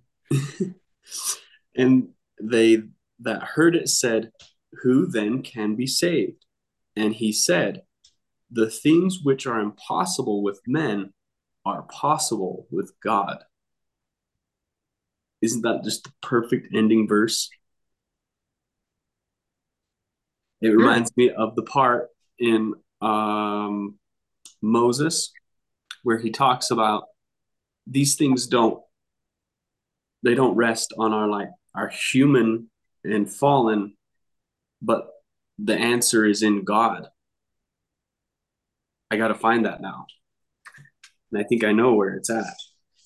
And they that heard it said, who then can be saved? And he said, the things which are impossible with men are possible with God. Isn't that just the perfect ending verse? It reminds me of the part in Moses where he talks about these things don't rest on our human and fallen, but the answer is in God. I got to find that now. And I think I know where it's at.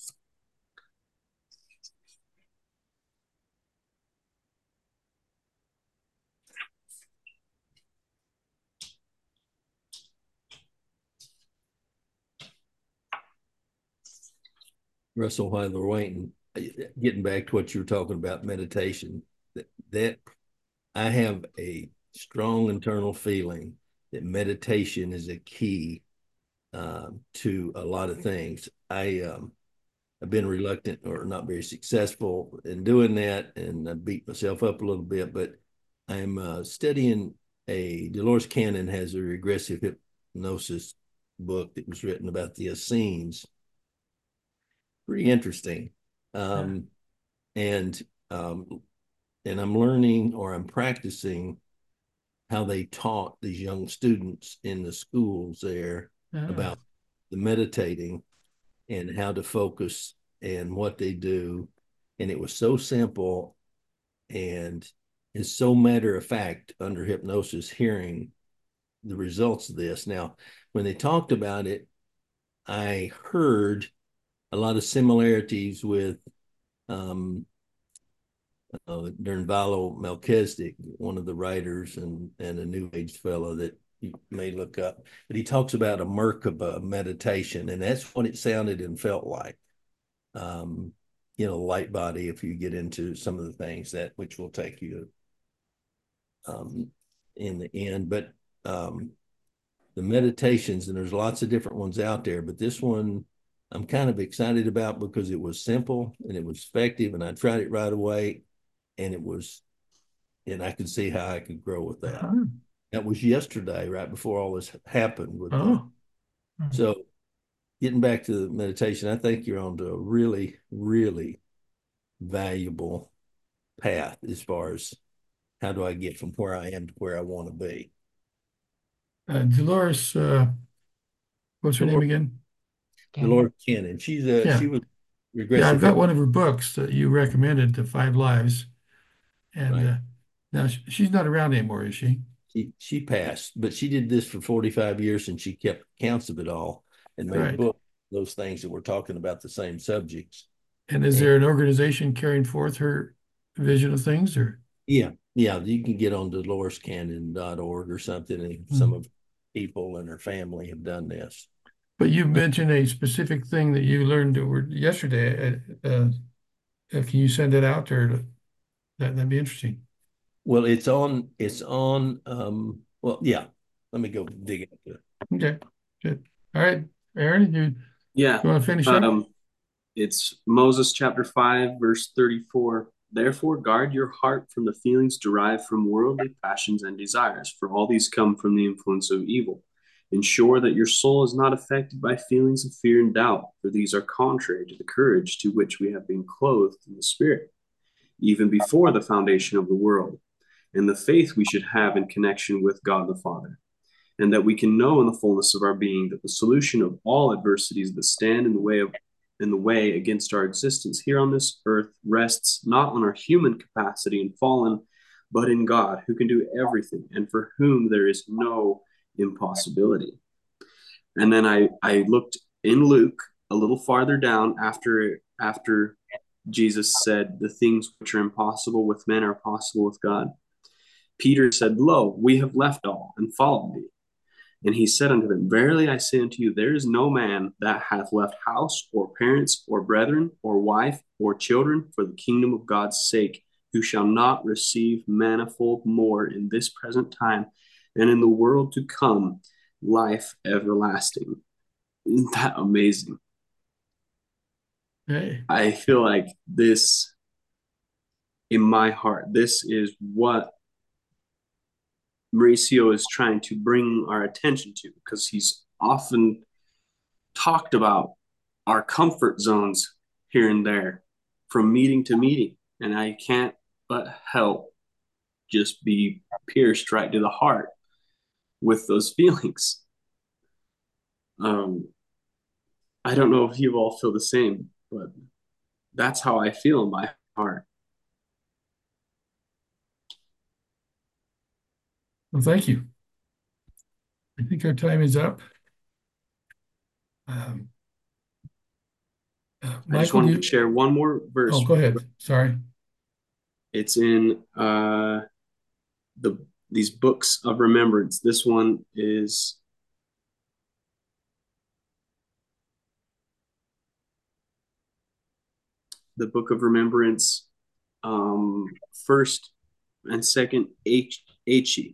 Russell, while they're waiting, getting back to what you were talking about, meditation, that I have a strong internal feeling that meditation is a key to a lot of things. I've been reluctant or not very successful in doing that, and I beat myself up a little bit, but I'm studying Dolores Cannon has a regressive hypnosis book that was written about the Essenes. Pretty interesting. And I'm learning, or I'm practicing how they taught these young students in the schools there about the meditating and how to focus and what they do. And it was so simple and is so matter of fact under hypnosis, hearing the results of this. Now, when they talked about it, I heard a lot of similarities with Dernvalo Melchizedek, one of the writers and a New Age fellow that you may look up. But he talks about a Merkaba meditation, and that's what it sounded and felt like. Light body, if you get into some of the things that which will take you in the end. But the meditations, and there's lots of different ones out there, but this one I'm kind of excited about because it was simple and it was effective, and I tried it right away, and I could see how I could grow with that. Oh. That was yesterday, right before all this happened. Oh. So getting back to the meditation, I think you're on to a really, really valuable path as far as how do I get from where I am to where I want to be. Dolores, what's her name again? Dolores Cannon. She was regressive. Yeah, I've got one of her books that you recommended, The Five Lives, and Right. now she's not around anymore, is she? She passed, but she did this for 45 years, and she kept counts of it all and made Right. books, those things that we're talking about, the same subjects. And is there an organization carrying forth her vision of things, or? Yeah, you can get on dolorescannon.org or something, and some of people and her family have done this. But you mentioned a specific thing that you learned yesterday. Can you send it out, or that'd be interesting? Well, it's on. Well, yeah. Let me go dig into it. Okay, good. All right, Aaron, you Yeah. want to finish up? It's Moses chapter 5, verse 34. Therefore, guard your heart from the feelings derived from worldly passions and desires, for all these come from the influence of evil. Ensure that your soul is not affected by feelings of fear and doubt, for these are contrary to the courage to which we have been clothed in the Spirit, even before the foundation of the world, and the faith we should have in connection with God the Father, and that we can know in the fullness of our being that the solution of all adversities that stand in the way against our existence here on this earth rests not on our human capacity and fallen, but in God, who can do everything and for whom there is no impossibility. And then I looked in Luke a little farther down after Jesus said, the things which are impossible with men are possible with God. Peter said, lo, we have left all and followed thee. And he said unto them, verily I say unto you, there is no man that hath left house or parents or brethren or wife or children for the kingdom of God's sake, who shall not receive manifold more in this present time and in the world to come life everlasting. Isn't that amazing? Hey. I feel like this, in my heart, this is what Mauricio is trying to bring our attention to, because he's often talked about our comfort zones here and there from meeting to meeting. And I can't but help just be pierced right to the heart with those feelings. I don't know if you all feel the same, but that's how I feel in my heart. Well, thank you. I think our time is up. I just wanted to share one more verse. Oh, go ahead. Sorry. It's in these books of remembrance. This one is the book of remembrance, first and second H.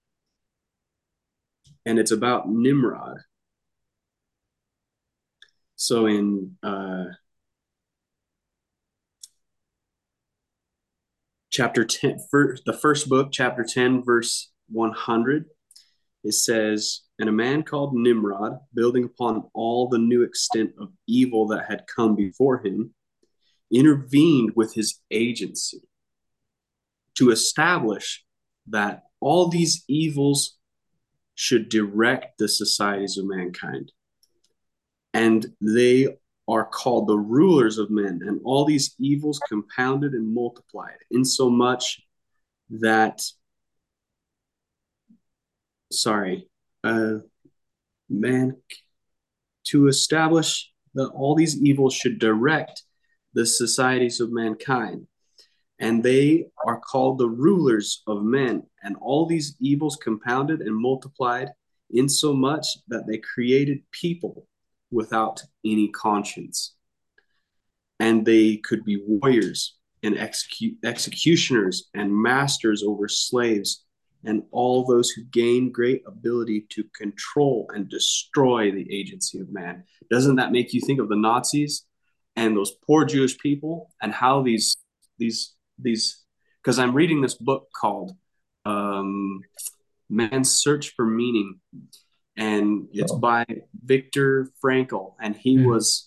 And it's about Nimrod. So in chapter 10, the first book, chapter 10, verse 100, it says, and a man called Nimrod, building upon all the new extent of evil that had come before him, intervened with his agency to establish that all these evils should direct the societies of mankind. And they are called the rulers of men, and all these evils compounded and multiplied, insomuch that, man, to establish that all these evils should direct the societies of mankind. and they are called the rulers of men. And all these evils compounded and multiplied insomuch that they created people without any conscience. And they could be warriors and executioners and masters over slaves, and all those who gain great ability to control and destroy the agency of man. Doesn't that make you think of the Nazis and those poor Jewish people, and how these because I'm reading this book called Man's Search for Meaning, and it's by Viktor Frankl, and he was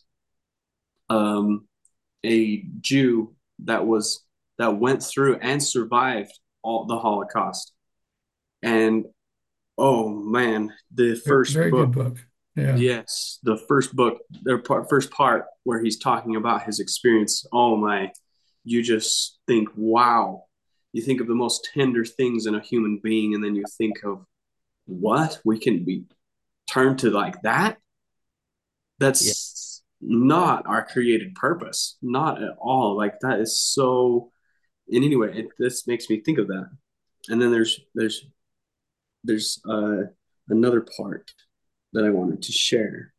a Jew that went through and survived all the Holocaust. And oh man, the first Very book, good book. Yeah. yes, the first book, first part where he's talking about his experience. Oh my, you just think, wow. You think of the most tender things in a human being, and then you think of what we can be turned to like that. That's not our created purpose, not at all. Like that is so. And anyway, this makes me think of that. And then there's another part that I wanted to share.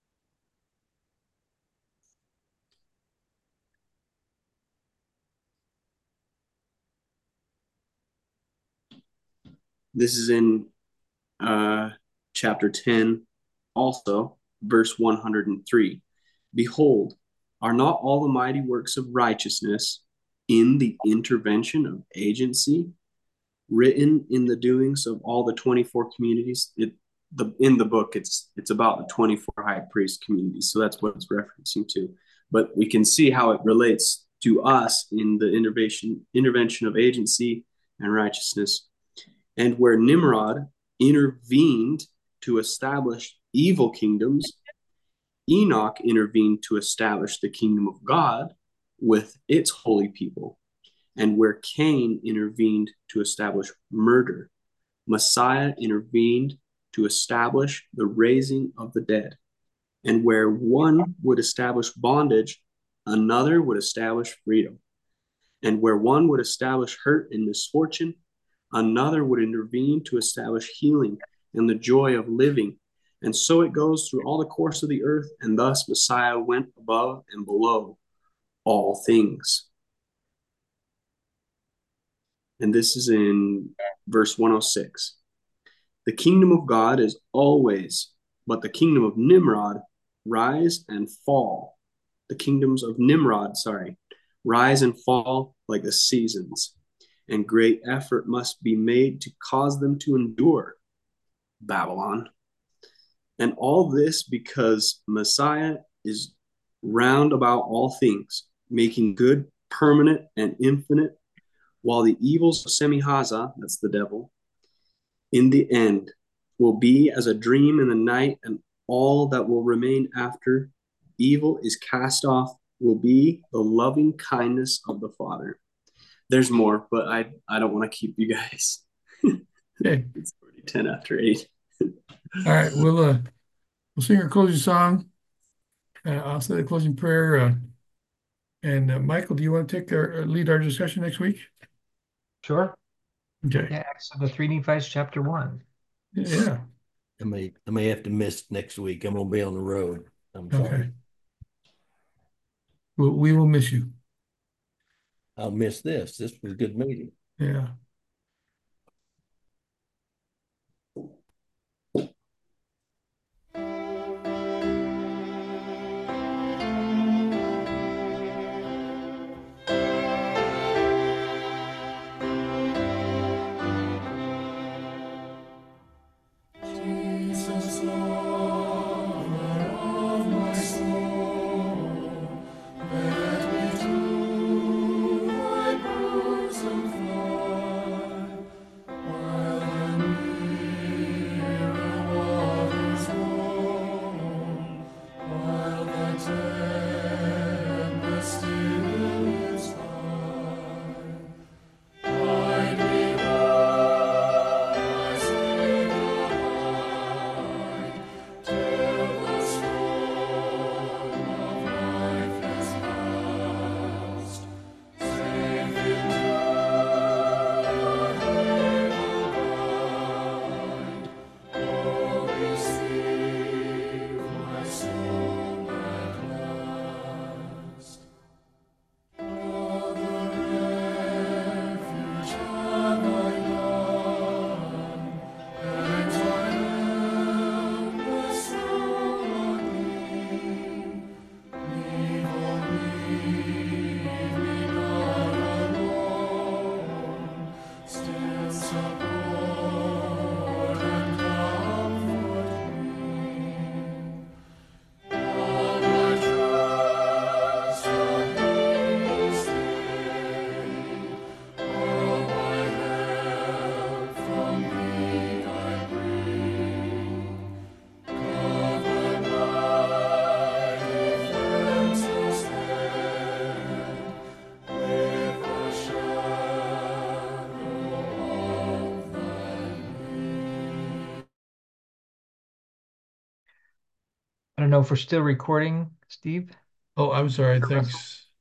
This is in chapter 10, also, verse 103. Behold, are not all the mighty works of righteousness in the intervention of agency written in the doings of all the 24 communities? In the book, it's about the 24 high priest communities, so that's what it's referencing to. But we can see how it relates to us in the intervention of agency and righteousness. And where Nimrod intervened to establish evil kingdoms, Enoch intervened to establish the kingdom of God with its holy people. And where Cain intervened to establish murder, Messiah intervened to establish the raising of the dead. And where one would establish bondage, another would establish freedom. And where one would establish hurt and misfortune, another would intervene to establish healing and the joy of living. And so it goes through all the course of the earth, and thus Messiah went above and below all things. And this is in verse 106. The kingdom of God is always, but the kingdom of Nimrod rise and fall. The kingdoms of Nimrod, rise and fall like the seasons, and great effort must be made to cause them to endure. Babylon. And all this because Messiah is round about all things, making good, permanent, and infinite, while the evils of Semihaza, that's the devil, in the end will be as a dream in the night, and all that will remain after evil is cast off will be the loving kindness of the Father. There's more, but I don't want to keep you guys. Okay. It's already 10 after 8. All right, we'll sing our closing song. I'll say the closing prayer. And Michael, do you want to take lead our discussion next week? Sure. Okay. Yeah, Acts of the 3 Nephites, chapter 1. Yeah. I may have to miss next week. I'm gonna be on the road. I'm sorry. Okay. We will miss you. I'll miss this. This was a good meeting. Yeah. Jesus, lover of my soul, let me to thy bosom fly. know if we're still recording, Steve. Oh, I'm sorry. Thanks.